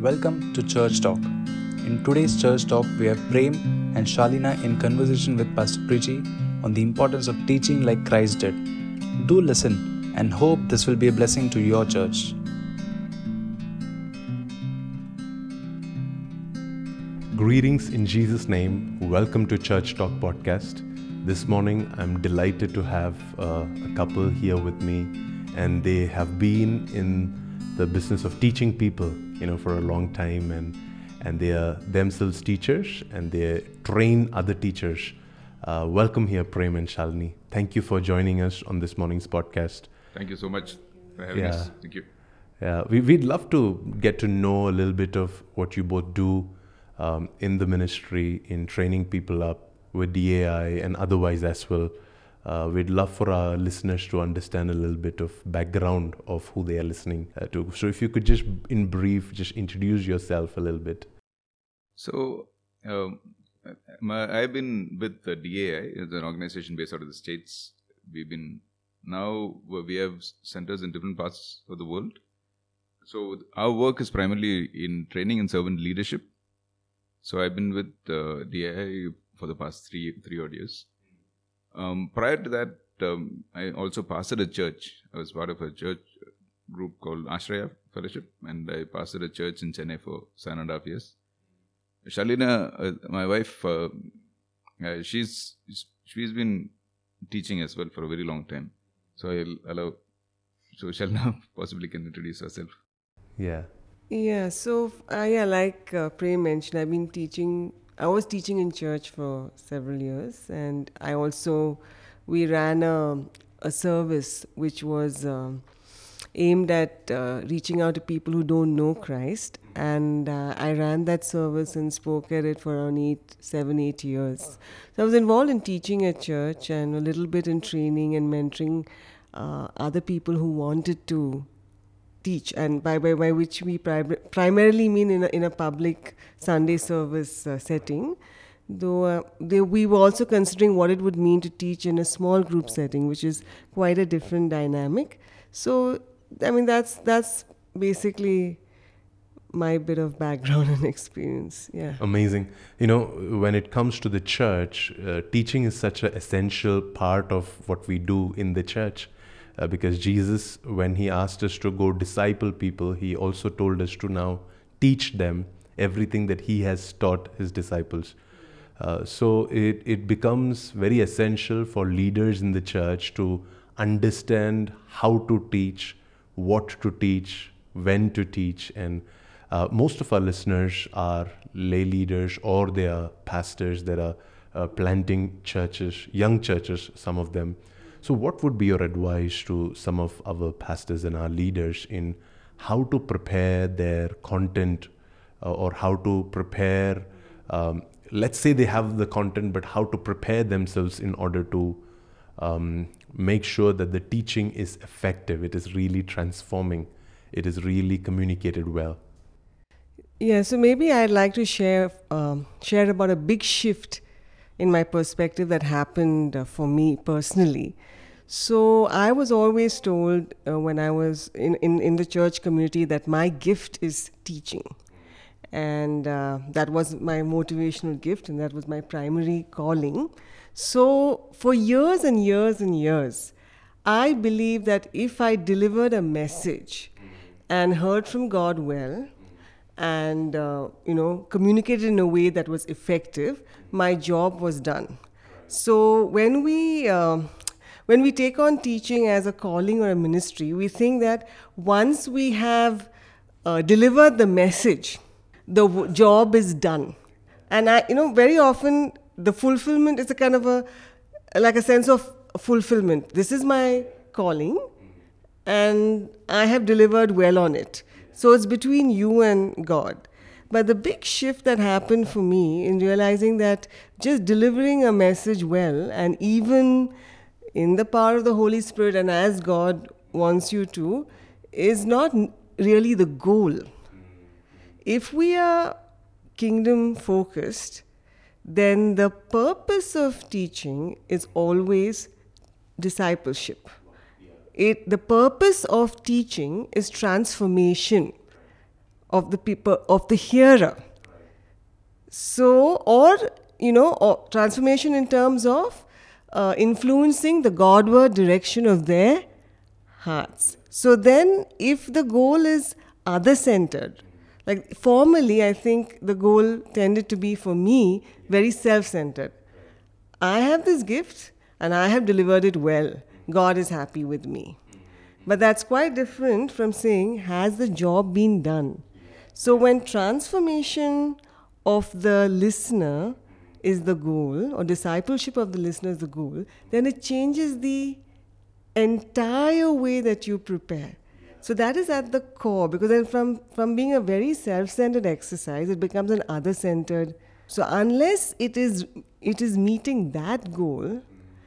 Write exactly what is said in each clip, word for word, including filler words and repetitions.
Welcome to Church Talk. In today's Church Talk, we have Prem and Shalina in conversation with Pastor Preeti on the importance of teaching like Christ did. Do listen and hope this will be a blessing to your church. Greetings in Jesus' name. Welcome to Church Talk podcast. This morning, I'm delighted to have uh, a couple here with me, and they have been in the business of teaching people, you know, for a long time, and and they are themselves teachers, and they train other teachers. Uh, welcome here, Prem and Shalini. Thank you for joining us on this morning's podcast. Thank you so much for having Yeah. us. Thank you. Yeah, we, we'd love to get to know a little bit of what you both do um, in the ministry, in training people up with D A I and otherwise as well. Uh, we'd love for our listeners to understand a little bit of background of who they are listening uh, to. So if you could just, in brief, just introduce yourself a little bit. So, um, my, I've been with the D A I, it's an organization based out of the States. We've been, now we have centers in different parts of the world. So our work is primarily in training and servant leadership. So I've been with uh, D A I for the past three, three odd years. Um, prior to that, um, I also pastored a church. I was part of a church group called Ashraya Fellowship, and I pastored a church in Chennai for seven and a half years. Shalina, uh, my wife, uh, uh, she's she's been teaching as well for a very long time. So I'll allow, so Shalina possibly can introduce herself. Yeah. Yeah, so uh, yeah, like uh, Prem mentioned, I've been teaching. I was teaching in church for several years, and I also we ran a a service which was um, aimed at uh, reaching out to people who don't know Christ, and uh, I ran that service and spoke at it for around eight, seven, eight years. So I was involved in teaching at church and a little bit in training and mentoring uh, other people who wanted to teach, and by, by by which we pri- primarily mean in a, in a public Sunday service uh, setting, though uh, they, we were also considering what it would mean to teach in a small group setting, which is quite a different dynamic. So, I mean, that's that's basically my bit of background and experience. Yeah. Amazing. You know, when it comes to the church, uh, teaching is such an essential part of what we do in the church. Uh, because Jesus, when he asked us to go disciple people, he also told us to now teach them everything that he has taught his disciples. Uh, so it, it becomes very essential for leaders in the church to understand how to teach, what to teach, when to teach. And uh, most of our listeners are lay leaders, or they are pastors that are uh, planting churches, young churches, some of them. So what would be your advice to some of our pastors and our leaders in how to prepare their content uh, or how to prepare, um, let's say they have the content, but how to prepare themselves in order to um, make sure that the teaching is effective, it is really transforming, it is really communicated well? Yeah, so maybe I'd like to share um, share about a big shift in my perspective that happened uh, for me personally. So I was always told uh, when I was in, in, in the church community that my gift is teaching. And uh, that was my motivational gift, and that was my primary calling. So for years and years and years, I believed that if I delivered a message and heard from God well, and uh, you know, communicated in a way that was effective, my job was done. So when we uh, when we take on teaching as a calling or a ministry, we think that once we have uh, delivered the message, the w- job is done. And I, you know, very often the fulfillment is a kind of a like a sense of fulfillment. This is my calling, and I have delivered well on it. So it's between you and God. But the big shift that happened for me in realizing that just delivering a message well, and even in the power of the Holy Spirit and as God wants you to, is not really the goal. If we are kingdom focused, then the purpose of teaching is always discipleship. It, the purpose of teaching is transformation of the people, of the hearer. So, or, you know, or transformation in terms of uh, influencing the Godward direction of their hearts. So then, if the goal is other-centered, like formerly, I think the goal tended to be, for me, very self-centered. I have this gift and I have delivered it well. God is happy with me. But that's quite different from saying, has the job been done? So when transformation of the listener is the goal, or discipleship of the listener is the goal, then it changes the entire way that you prepare. So that is at the core, because then from, from being a very self-centered exercise, it becomes an other-centered. So unless it is it is meeting that goal,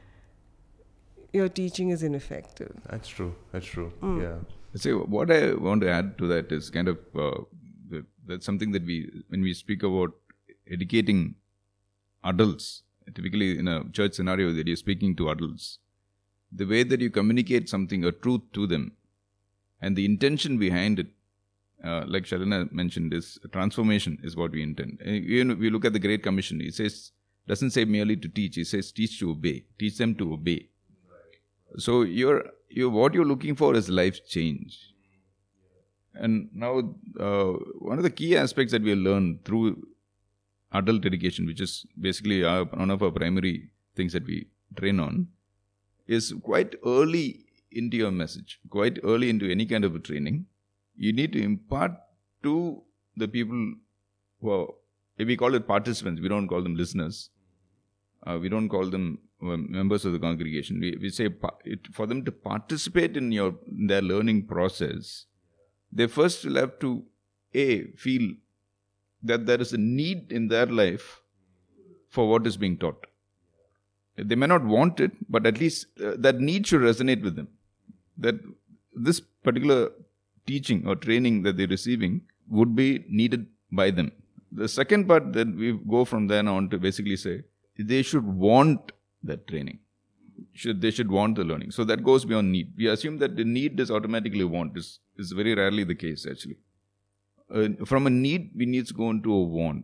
your teaching is ineffective. That's true. That's true. Mm. Yeah. So what I want to add to that is kind of uh, that, that's something that we, when we speak about educating adults, typically in a church scenario that you're speaking to adults, the way that you communicate something, a truth to them, and the intention behind it, uh, like Shalina mentioned, is transformation is what we intend. And even if we look at the Great Commission, it says, doesn't say merely to teach, it says teach to obey, teach them to obey. So you're, you what you're looking for is life change. And now uh, one of the key aspects that we learn through adult education, which is basically our, one of our primary things that we train on, is quite early into your message, quite early into any kind of a training, you need to impart to the people who are, we call it participants, we don't call them listeners, uh, we don't call them uh, members of the congregation. We, we say pa- it, for them to participate in your in their learning process, they first will have to A, feel that there is a need in their life for what is being taught. They may not want it, but at least uh, that need should resonate with them. That this particular teaching or training that they're receiving would be needed by them. The second part that we go from then on to basically say, they should want that training. Should They should want the learning. So that goes beyond need. We assume that the need is automatically want. Is is very rarely the case actually. Uh, from a need, we need to go into a want.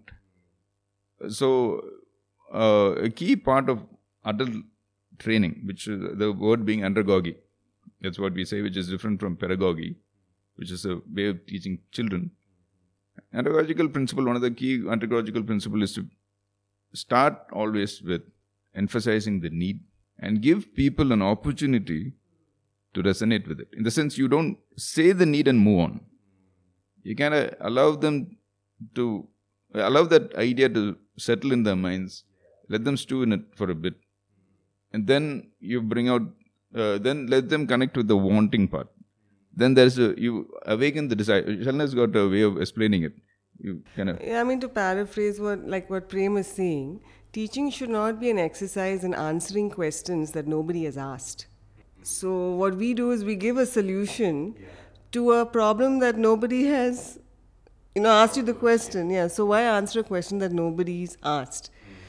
So uh, a key part of adult training, which is the word being andragogy, that's what we say, which is different from pedagogy, which is a way of teaching children. Andragogical principle, one of the key andragogical principle is to start always with emphasizing the need and give people an opportunity to resonate with it. In the sense, you don't say the need and move on. You kind of allow them to, allow that idea to settle in their minds, let them stew in it for a bit, and then you bring out, uh, then let them connect with the wanting part. Then there's a, you awaken the desire. Shalina's got a way of explaining it. You kind of. Yeah, I mean, to paraphrase what, like what Prem is saying, teaching should not be an exercise in answering questions that nobody has asked. So what we do is we give a solution to a problem that nobody has, you know, asked you the question. Yeah, so why answer a question that nobody's asked?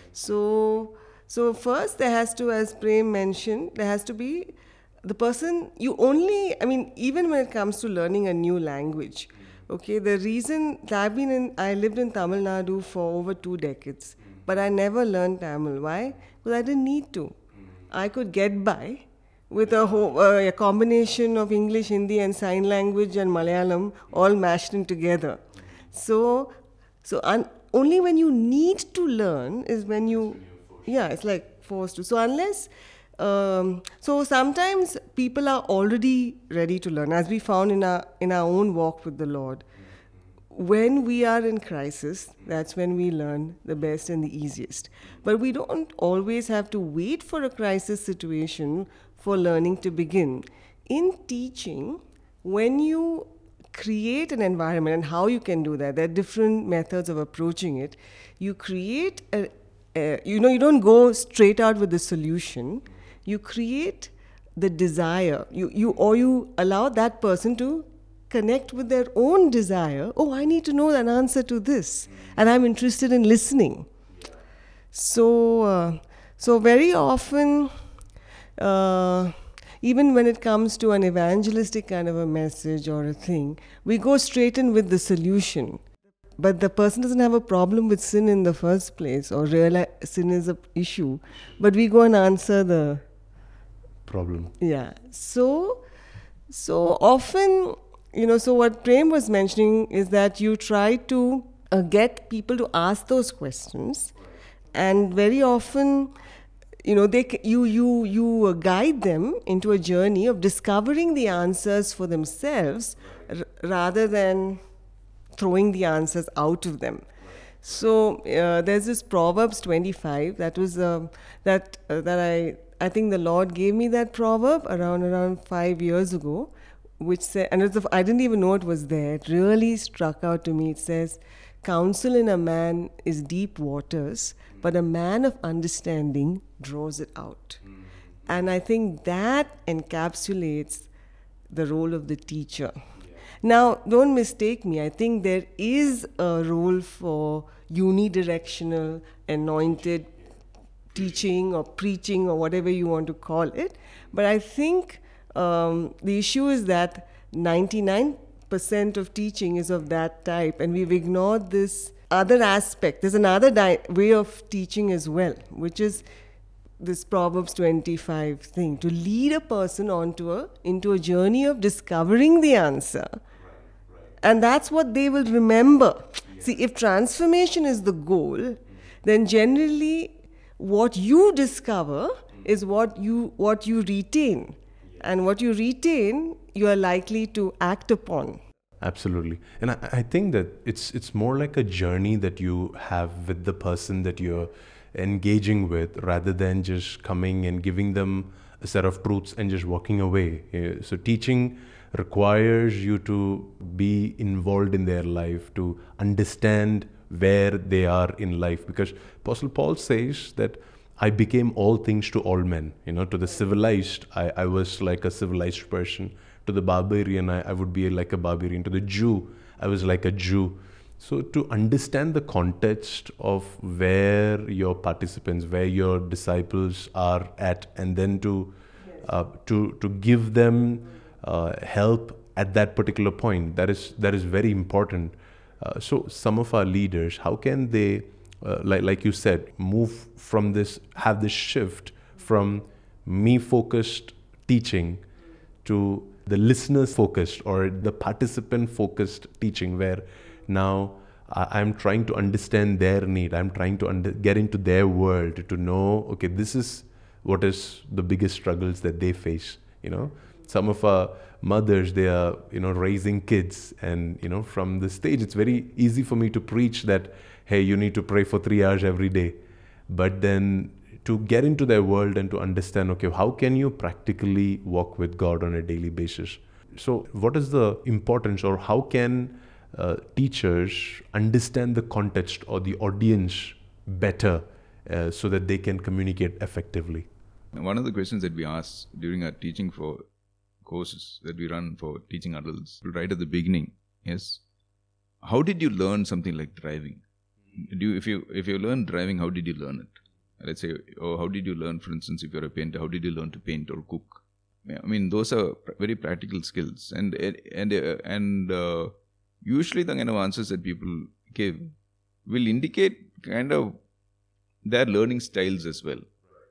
So, so first there has to, as Prem mentioned, there has to be the person, you only, I mean, even when it comes to learning a new language, okay, the reason I've been in, I lived in Tamil Nadu for over two decades, but I never learned Tamil. Why? Because I didn't need to. I could get by with a, whole, uh, a combination of English, Hindi and sign language and Malayalam all mashed in together. So, so un, only when you need to learn is when you, yeah, it's like forced to. So unless, um, so sometimes people are already ready to learn, as we found in our in our own walk with the Lord. When we are in crisis, that's when we learn the best and the easiest. But we don't always have to wait for a crisis situation for learning to begin. In teaching, when you create an environment, and how you can do that, there are different methods of approaching it. You create a, a you know, you don't go straight out with the solution. You create the desire, you, you or you allow that person to connect with their own desire. Oh, I need to know an answer to this, and I'm interested in listening. So, uh, so very often, uh, even when it comes to an evangelistic kind of a message or a thing, we go straight in with the solution. But the person doesn't have a problem with sin in the first place, or realize sin is an issue. But we go and answer the problem. Yeah. So, so often, you know, so what Prem was mentioning is that you try to uh, get people to ask those questions, and very often, you know, they you you you uh, guide them into a journey of discovering the answers for themselves, r- rather than throwing the answers out of them. So uh, there's this Proverbs twenty-five that was uh, that uh, that I I think the Lord gave me that proverb around around five years ago, which said, and it's, I didn't even know it was there. It really struck out to me. It says, "Counsel in a man is deep waters, but a man of understanding draws it out." Mm-hmm. And I think that encapsulates the role of the teacher. Now, don't mistake me. I think there is a role for unidirectional, anointed teaching or preaching or whatever you want to call it. But I think um, the issue is that ninety-nine percent of teaching is of that type, and we've ignored this other aspect. There's another di- way of teaching as well, which is this Proverbs twenty-five thing, to lead a person onto a into a journey of discovering the answer. Right, right. And that's what they will remember. Yeah. See, if transformation is the goal, mm. then generally what you discover mm. is what you what you retain. Yeah. And what you retain, you are likely to act upon. Absolutely. And I, I think that it's it's more like a journey that you have with the person that you're engaging with, rather than just coming and giving them a set of truths and just walking away. So teaching requires you to be involved in their life, to understand where they are in life. Because Apostle Paul says that I became all things to all men. You know, to the civilized, I, I was like a civilized person. To the barbarian, I, I would be like a barbarian. To the Jew, I was like a Jew. So to understand the context of where your participants, where your disciples are at, and then to uh, to to give them uh, help at that particular point, that is that is very important. Uh, so some of our leaders, how can they, uh, like like you said, move from this, have this shift from me-focused teaching to the listener-focused or the participant-focused teaching, where now I'm trying to understand their need. I'm trying to under, get into their world to know, okay, this is what is the biggest struggles that they face. You know, some of our mothers, they are, you know, raising kids, and, you know, from the stage, it's very easy for me to preach that, hey, you need to pray for three hours every day. But then to get into their world and to understand, okay, how can you practically walk with God on a daily basis? So what is the importance, or how can Uh, teachers understand the context or the audience better uh, so that they can communicate effectively? One of the questions that we ask during our teaching for courses that we run for teaching adults right at the beginning is, how did you learn something like driving? Do you, if you if you learn driving, how did you learn it? Let's say, oh, how did you learn, for instance, if you're a painter, how did you learn to paint or cook? I mean, those are very practical skills, and and uh, and uh, usually the kind of answers that people give will indicate kind of their learning styles as well.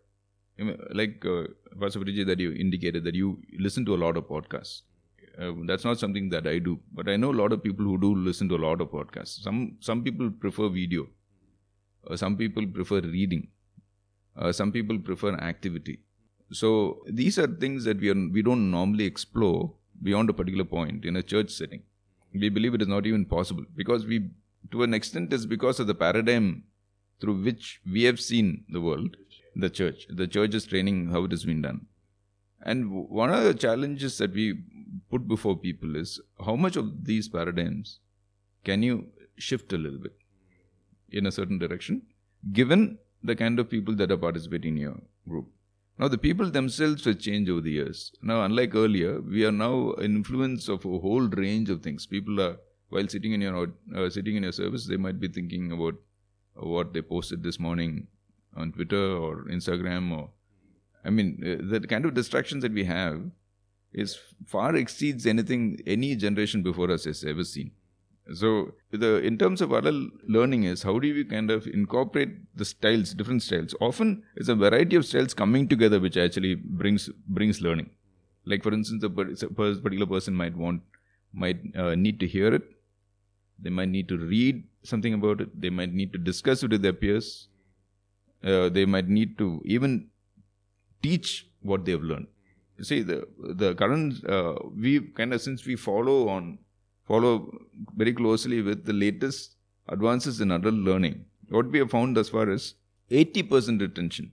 I mean, like uh, Pastor Priji, that you indicated that you listen to a lot of podcasts. Uh, that's not something that I do, but I know a lot of people who do listen to a lot of podcasts. Some some people prefer video. Uh, some people prefer reading. Uh, some people prefer activity. So these are things that we are we don't normally explore beyond a particular point in a church setting. We believe it is not even possible, because we, to an extent, is because of the paradigm through which we have seen the world, the church. The church is training how it has been done. And one of the challenges that we put before people is, how much of these paradigms can you shift a little bit in a certain direction, given the kind of people that are participating in your group. Now, the people themselves have changed over the years. Now, unlike earlier, we are now an influence of a whole range of things. People are, while sitting in your uh, sitting in your service, they might be thinking about uh, what they posted this morning on Twitter or Instagram, or I mean, uh, the kind of distractions that we have is far exceeds anything any generation before us has ever seen. So, the in terms of adult learning is how do we kind of incorporate the styles, different styles. Often, it's a variety of styles coming together which actually brings brings learning. Like for instance, a particular person might want, might uh, need to hear it. They might need to read something about it. They might need to discuss it with their peers. Uh, they might need to even teach what they have learned. You see, the the current uh, we kind of since we follow on. follow very closely with the latest advances in adult learning. What we have found thus far is eighty percent retention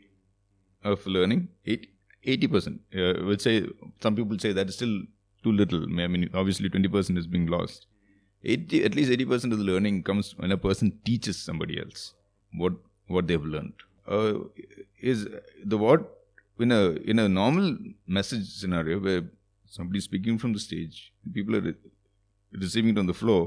of learning. eighty percent. Uh, we'll say, some people say that is still too little. I mean, obviously twenty percent is being lost. eighty, at least eighty percent of the learning comes when a person teaches somebody else what what they've learned. Uh, is the what in a in a normal message scenario where somebody is speaking from the stage, people are receiving it on the floor,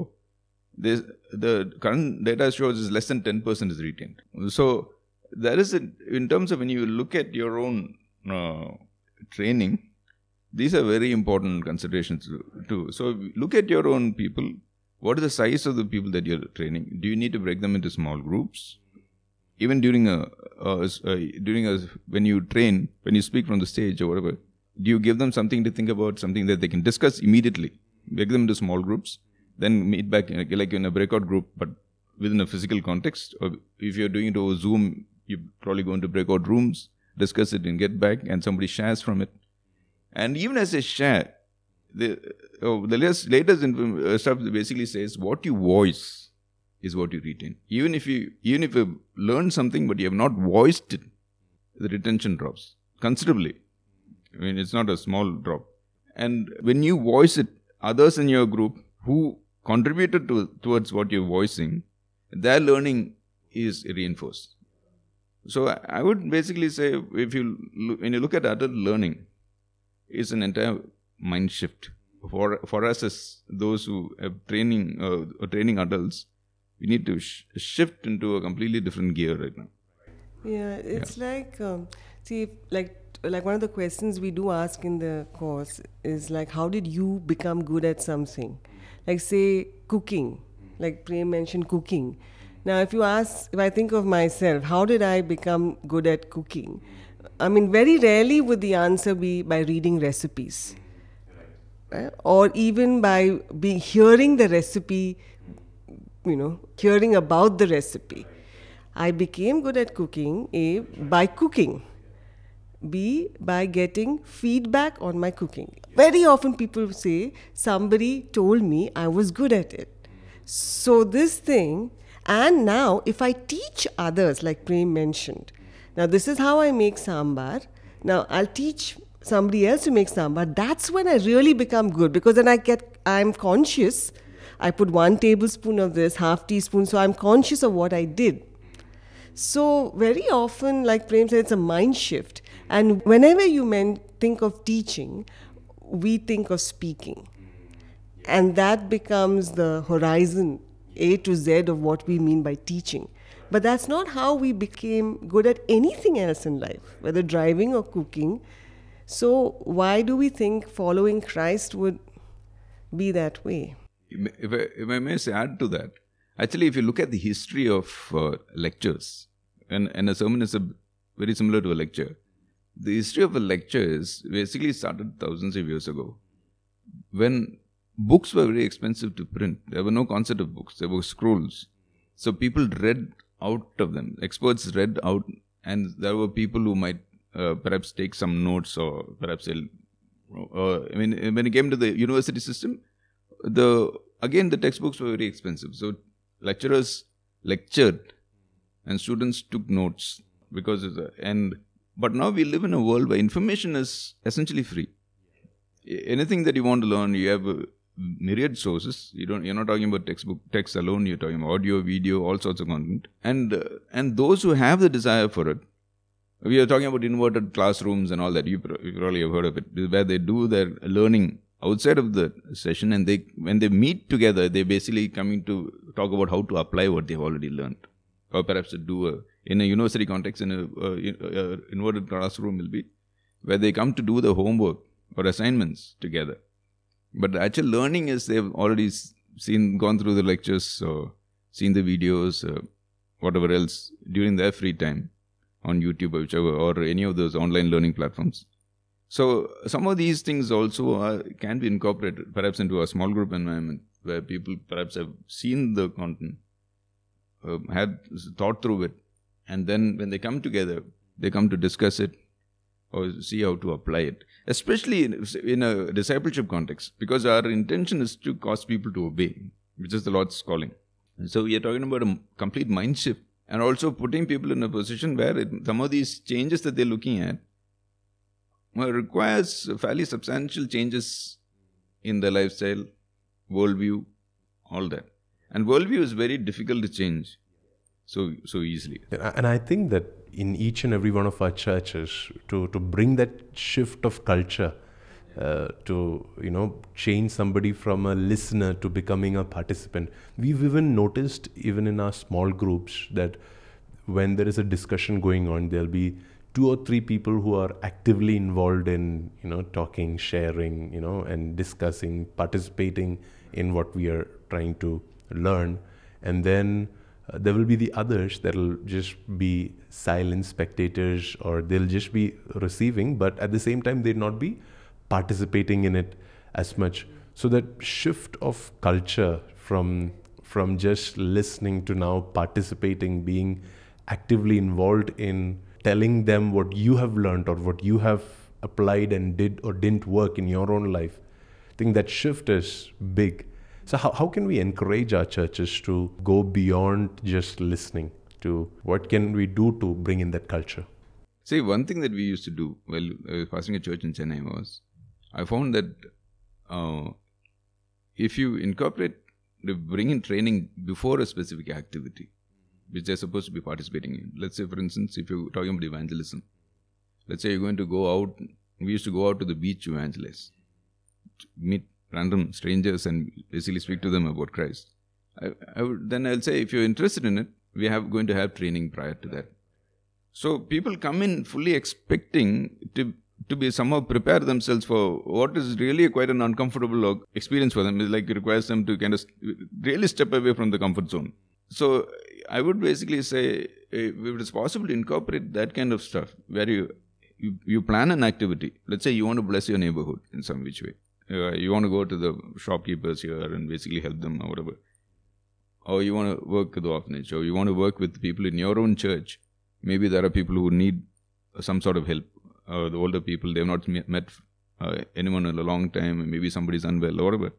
the current data shows is less than ten percent is retained. So, there is a, in terms of when you look at your own uh, training, these are very important considerations too. So, look at your own people. What is the size of the people that you're training? Do you need to break them into small groups? Even during a, a, a during a when you train, when you speak from the stage or whatever, do you give them something to think about, something that they can discuss immediately? Break them into small groups, then meet back like in a breakout group, but within a physical context. Or if you're doing it over Zoom, you probably go into breakout rooms, discuss it and get back, and somebody shares from it. And even as they share, the, oh, the latest, latest stuff basically says what you voice is what you retain. Even if you even if you learn something but you have not voiced it, the retention drops considerably. I mean, it's not a small drop. And when you voice it, others in your group who contributed to, towards what you're voicing, their learning is reinforced. So I would basically say, if you when you look at adult learning, it's an entire mind shift for for us as those who have training uh, training adults. We need to sh- shift into a completely different gear right now. Yeah, it's yeah. like um, see, like. Like one of the questions we do ask in the course is like, how did you become good at something? Like say cooking, like Prem mentioned cooking. Now if you ask, if I think of myself, how did I become good at cooking? I mean, very rarely would the answer be by reading recipes. Right? Or even by be hearing the recipe, you know, hearing about the recipe. I became good at cooking, A, by cooking. B, by getting feedback on my cooking. Very often people say, somebody told me I was good at it. So this thing, and now if I teach others, like Prem mentioned, now this is how I make sambar, now I'll teach somebody else to make sambar, that's when I really become good, because then I get, I'm conscious, I put one tablespoon of this, half teaspoon, so I'm conscious of what I did. So very often, like Prem said, it's a mind shift. And whenever you men think of teaching, we think of speaking. And that becomes the horizon, A to Z of what we mean by teaching. But that's not how we became good at anything else in life, whether driving or cooking. So why do we think following Christ would be that way? If I, if I may add to that, actually, if you look at the history of uh, lectures, and, and a sermon is a, very similar to a lecture, the history of a lecture is basically started thousands of years ago, when books were very expensive to print. There were no concept of books, there were scrolls. So people read out of them. Experts read out, and there were people who might uh, perhaps take some notes, or perhaps uh, I mean, when it came to the university system, the again the textbooks were very expensive. So lecturers lectured, and students took notes because of the and. But now we live in a world where information is essentially free. Anything that you want to learn, you have uh, myriad sources. You don't. You're not talking about textbook text alone. You're talking about audio, video, all sorts of content. And uh, and those who have the desire for it, we are talking about inverted classrooms and all that. You, you probably have heard of it, where they do their learning outside of the session, and they when they meet together, they basically coming to talk about how to apply what they've already learned, or perhaps to do a in a university context, in a uh, in, uh, inverted classroom will be, where they come to do the homework or assignments together. But the actual learning is they've already seen, gone through the lectures, uh, seen the videos, uh, whatever else, during their free time on YouTube or whichever, or any of those online learning platforms. So some of these things also are, can be incorporated perhaps into a small group environment where people perhaps have seen the content, uh, had thought through it, and then when they come together, they come to discuss it or see how to apply it, especially in, in a discipleship context, because our intention is to cause people to obey, which is the Lord's calling. And so we are talking about a complete mind shift, and also putting people in a position where it, some of these changes that they're looking at well, requires fairly substantial changes in their lifestyle, worldview, all that. And worldview is very difficult to change so so easily. And I think that in each and every one of our churches, to, to bring that shift of culture, uh, to, you know, change somebody from a listener to becoming a participant. We've even noticed, even in our small groups, that when there is a discussion going on, there'll be two or three people who are actively involved in, you know, talking, sharing, you know, and discussing, participating in what we are trying to learn. And then uh, there will be the others that will just be silent spectators, or they'll just be receiving, but at the same time, they'll not be participating in it as much. So that shift of culture from from just listening to now participating, being actively involved in telling them what you have learned or what you have applied and did or didn't work in your own life. I think that shift is big. So how, how can we encourage our churches to go beyond just listening to what can we do to bring in that culture? See, one thing that we used to do while I was pastoring a church in Chennai was, I found that uh, if you incorporate, bring in training before a specific activity, which they're supposed to be participating in. Let's say, for instance, if you're talking about evangelism, let's say you're going to go out, we used to go out to the beach to evangelize, to meet random strangers and basically speak to them about Christ. I, I would, then I'll say, if you're interested in it, we are going to have training prior to that. So people come in fully expecting to to be somehow prepare themselves for what is really quite an uncomfortable experience for them. It like it requires them to kind of really step away from the comfort zone. So I would basically say, if it is possible to incorporate that kind of stuff, where you, you, you plan an activity. Let's say you want to bless your neighborhood in some which way. Uh, you want to go to the shopkeepers here and basically help them or whatever. Or you want to work with the orphanage, or you want to work with people in your own church. Maybe there are people who need some sort of help. Uh, the older people, they have not met uh, anyone in a long time, maybe somebody's unwell or whatever.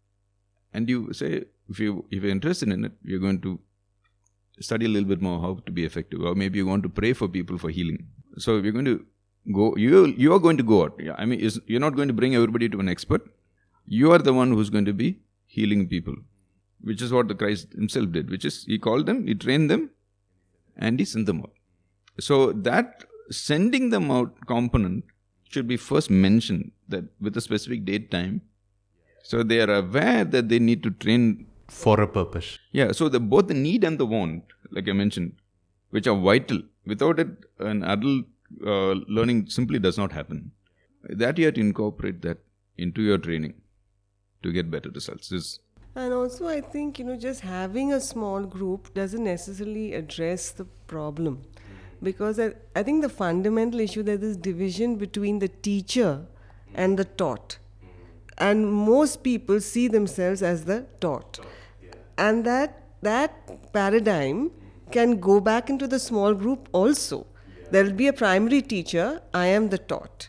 And you say, if, you, if you're interested in it, you're going to study a little bit more how to be effective. Or maybe you want to pray for people for healing. So if you're going to go, you, you are going to go out. Yeah, I mean, you're not going to bring everybody to an expert. You are the one who's going to be healing people, which is what the Christ himself did, which is he called them, he trained them, and he sent them out. So that sending them out component should be first mentioned, that with a specific date time, so they are aware that they need to train for a purpose. Yeah, so the, both the need and the want, like I mentioned, which are vital. Without it, an adult uh, learning simply does not happen. That you have to incorporate that into your training to get better results. This And also, I think, you know, just having a small group doesn't necessarily address the problem. Because I, I think the fundamental issue, there is division between the teacher and the taught. And most people see themselves as the taught. And that that paradigm can go back into the small group also. There will be a primary teacher, I am the taught.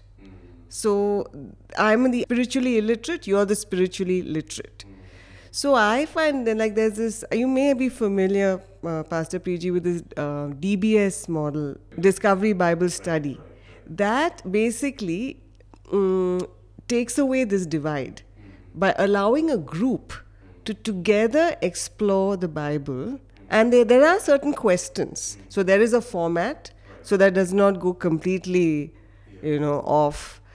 So I'm the spiritually illiterate, you're the spiritually literate. So I find that like there's this, you may be familiar, uh, Pastor Preji, with this uh, D B S model, Discovery Bible Study. That basically um, takes away this divide by allowing a group to together explore the Bible. And there, there are certain questions. So there is a format, so that does not go completely, you know, off.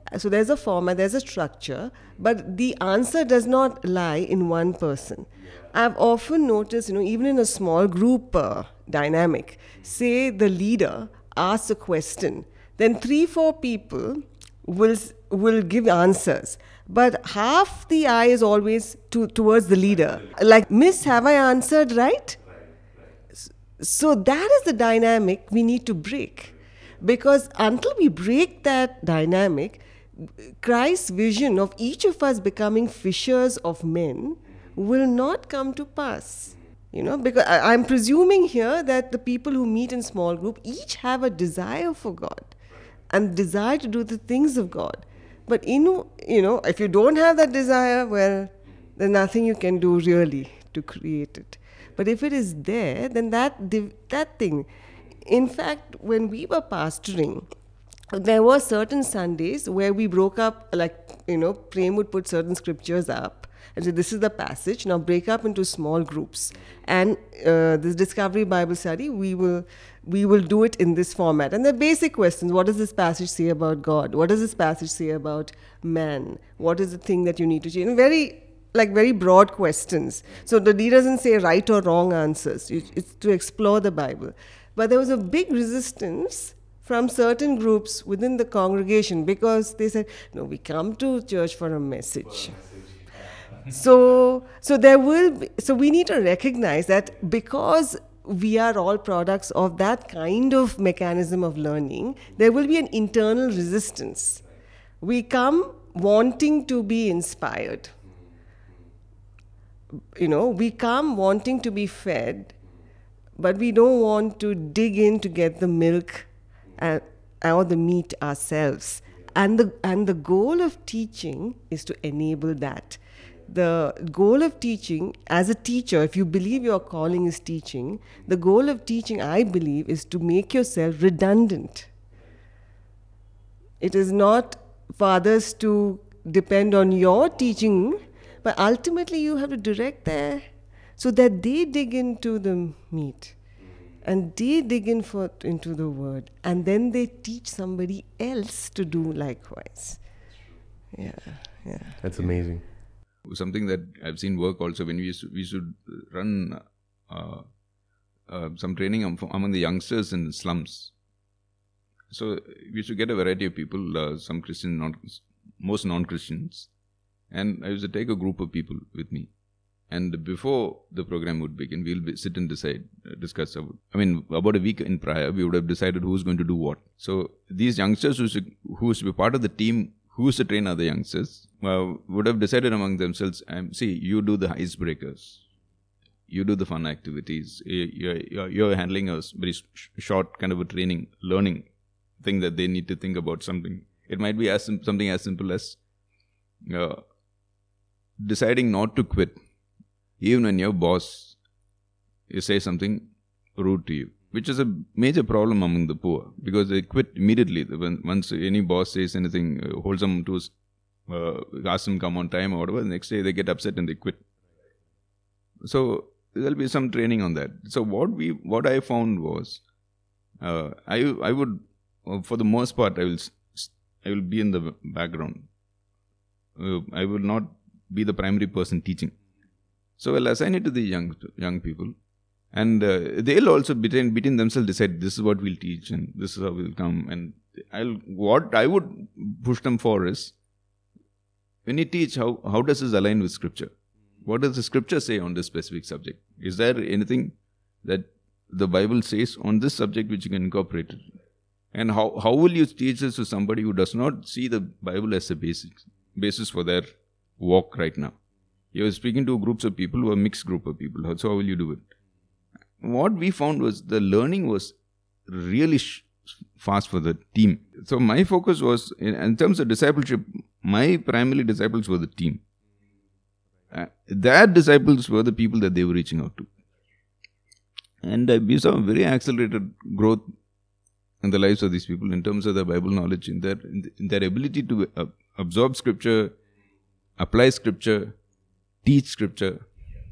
So there's a format, there's a structure, but the answer does not lie in one person. I've often noticed, you know, even in a small group uh, dynamic, say the leader asks a question, then three, four people will will give answers, but half the eye is always to, towards the leader. Like, Miss, have I answered right? So that is the dynamic we need to break. Because until we break that dynamic, Christ's vision of each of us becoming fishers of men will not come to pass. You know, because I, I'm presuming here that the people who meet in small group each have a desire for God and desire to do the things of God. But in, you know, if you don't have that desire, well, there's nothing you can do really to create it. But if it is there, then that that thing. In fact, when we were pastoring, there were certain Sundays where we broke up, like, you know, Prem would put certain scriptures up and say, this is the passage, now break up into small groups. And uh, this Discovery Bible Study, we will we will do it in this format. And the basic questions: what does this passage say about God? What does this passage say about man? What is the thing that you need to change? Very, like, very broad questions. So the leader doesn't say right or wrong answers. It's to explore the Bible. But there was a big resistance from certain groups within the congregation because they said, no, we come to church for a message. So, so there will be, so we need to recognize that because we are all products of that kind of mechanism of learning, there will be an internal resistance. We come wanting to be inspired. You know, we come wanting to be fed, but we don't want to dig in to get the milk and, or the meat ourselves. And the, and the goal of teaching is to enable that. The goal of teaching, as a teacher, if you believe your calling is teaching, the goal of teaching, I believe, is to make yourself redundant. It is not for others to depend on your teaching, but ultimately you have to direct there so that they dig into the meat and they dig in for, into the word, and then they teach somebody else to do likewise. Yeah, yeah. That's amazing. Something that I've seen work also when we used to, we should run uh, uh, some training among the youngsters in the slums. So we used to get a variety of people, uh, some Christian, non, most non-Christians, and I used to take a group of people with me. And before the program would begin, we'll be, sit and decide, uh, discuss. About, I mean, about a week in prior, we would have decided who's going to do what. So these youngsters who used to, who used to be part of the team, who used to train other youngsters, uh, would have decided among themselves, um, see, you do the icebreakers, you do the fun activities, you're, you're, you're handling a very sh- short kind of a training, learning thing that they need to think about something. It might be as sim- something as simple as uh, deciding not to quit, even when your boss you say something rude to you, which is a major problem among the poor, because they quit immediately. When, once any boss says anything, uh, holds them to, uh, ask them come on time or whatever, the next day they get upset and they quit. So there'll be some training on that. So what we, what I found was, uh, I, I would, uh, for the most part, I will, I will be in the background. Uh, I will not be the primary person teaching. So I'll assign it to the young, young people. And uh, they'll also between, between themselves decide this is what we'll teach and this is how we'll come. And I'll what I would push them for is, when you teach, how, how does this align with Scripture? What does the Scripture say on this specific subject? Is there anything that the Bible says on this subject which you can incorporate? And how, how will you teach this to somebody who does not see the Bible as a basic, basis for their walk right now? You're speaking to groups of people who are a mixed group of people. So how will you do it? What we found was the learning was really sh- fast for the team. So my focus was, in, in terms of discipleship, my primary disciples were the team. Uh, their disciples were the people that they were reaching out to. And uh, we saw very accelerated growth in the lives of these people in terms of their Bible knowledge, in their, in their ability to uh, absorb Scripture, apply Scripture, teach Scripture.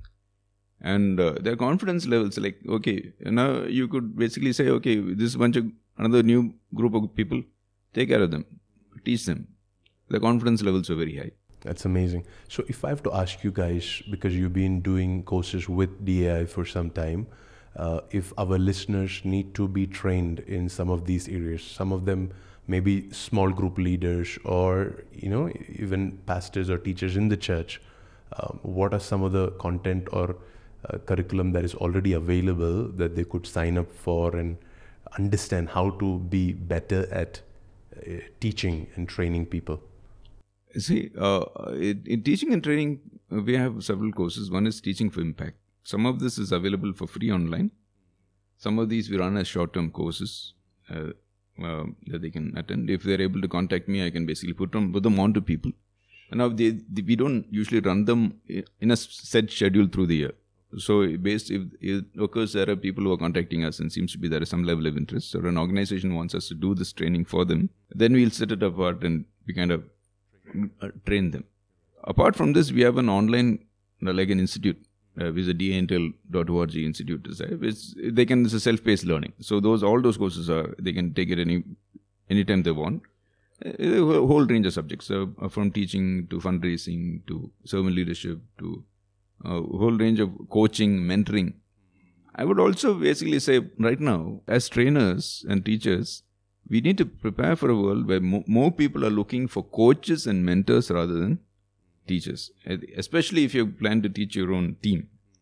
And uh, their confidence levels, like, okay, now you could basically say, okay, this bunch of, another new group of people, take care of them, teach them. the confidence levels were very high. That's amazing. So if I have to ask you guys, because you've been doing courses with D A I for some time, uh, if our listeners need to be trained in some of these areas, some of them maybe small group leaders or, you know, even pastors or teachers in the church, um, what are some of the content or uh, curriculum that is already available that they could sign up for and understand how to be better at uh, teaching and training people? See, uh, in, in teaching and training, uh, we have several courses. One is Teaching for Impact. Some of this is available for free online. Some of these we run as short-term courses uh, uh, that they can attend. If they're able to contact me, I can basically put them, put them on to people. And now they, they, we don't usually run them in a set schedule through the year. So based, if it occurs there are people who are contacting us and seems to be there is some level of interest, or an organization wants us to do this training for them, then we'll set it apart and we kind of uh, train them. Apart from this, we have an online, uh, like an institute, uh, which is a d a intel dot org institute. Which they can, it's a self-paced learning. So those, all those courses are, they can take it any anytime they want. A whole range of subjects, uh, from teaching to fundraising to servant leadership to a whole range of coaching, mentoring. I would also basically say right now, as trainers and teachers, we need to prepare for a world where mo- more people are looking for coaches and mentors rather than teachers, especially if you plan to teach your own team.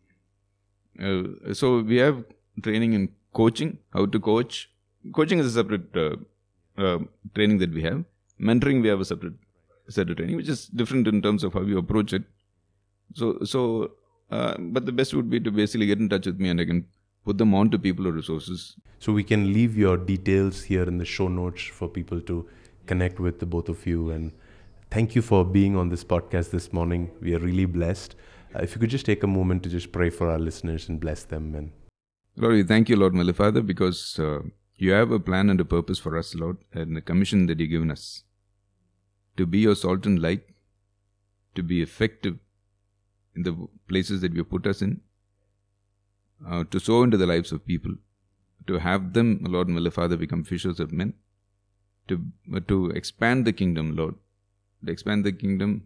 Uh, so we have training in coaching, how to coach. Coaching is a separate uh, uh, training that we have. Mentoring, we have a separate set of training, which is different in terms of how you approach it. So, so, uh, but the best would be to basically get in touch with me and I can put them on to people or resources. So we can leave your details here in the show notes for people to connect with the both of you. And thank you for being on this podcast this morning. We are really blessed. Uh, if you could just take a moment to just pray for our listeners and bless them. And Lord, we thank you, Lord, my Father, because uh, you have a plan and a purpose for us, Lord, and the commission that you've given us to be your salt and light, to be effective in the places that you put us in, uh, to sow into the lives of people, to have them, Lord, my Father, become fishers of men, to uh, to expand the kingdom, Lord, to expand the kingdom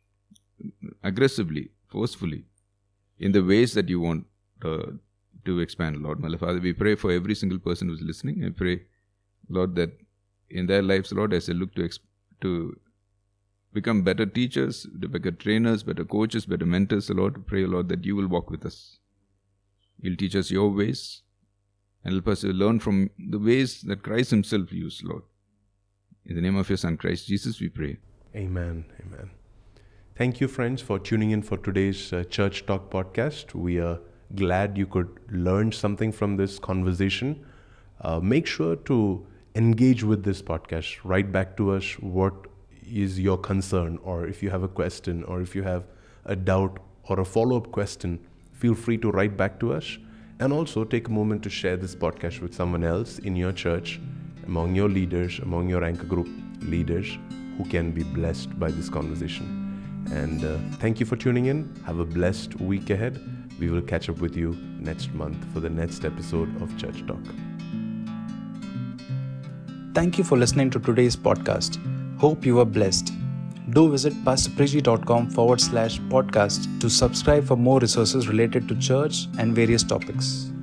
aggressively, forcefully, in the ways that you want uh, to expand, Lord, my Father. We pray for every single person who's listening. I pray, Lord, that in their lives, Lord, as they look to exp- to become better teachers, better trainers, better coaches, better mentors, Lord, pray, Lord, that you will walk with us. You'll teach us your ways and help us to learn from the ways that Christ himself used, Lord. In the name of your Son, Christ Jesus, we pray. amen. Amen. Thank you, friends, for tuning in for today's uh, Church Talk podcast. We are glad you could learn something from this conversation. Uh, make sure to engage with this podcast. Write back to us what is your concern, or if you have a question, or if you have a doubt or a follow-up question, feel free to write back to us. And also take a moment to share this podcast with someone else in your church, among your leaders, among your anchor group leaders who can be blessed by this conversation. And uh, thank you for tuning in. Have a blessed week ahead. We will catch up with you next month for the next episode of Church Talk. Thank you for listening to today's podcast. Hope you were blessed. Do visit pastorpriji.com forward slash podcast to subscribe for more resources related to church and various topics.